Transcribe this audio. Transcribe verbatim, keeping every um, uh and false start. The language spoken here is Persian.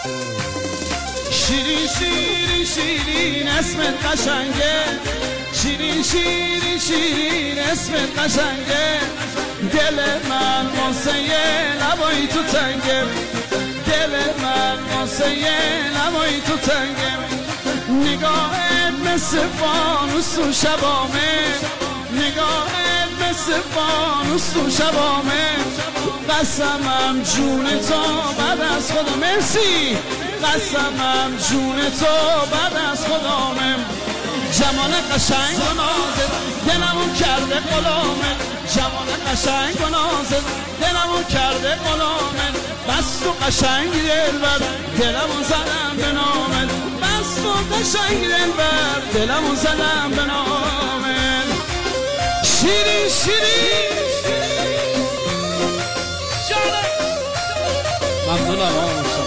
شیرین شیرین شیرین اسمت قشنگه، شیرین شیرین شیرین اسمت قشنگه، دل من واسه لبای تو تنگه، دل من واسه لبای تو تنگه، نگاهت مثل فانوس تو شبامه، نگاهت مثل فانوس تو شبامه، قسمم جون تو بعد از خدا، مرسی، قسمم جون تو بعد از خدامه، جمال قشنگ و نازت دلمون کرده غلامه، جمال قشنگ و نازت دلمون کرده غلامه، بس تو قشنگی دلبر دلمون زدم به نامت، بس تو قشنگی دلبر دلمون زدم به نامت، شیرین شیرین جانم. ممنونم آقا.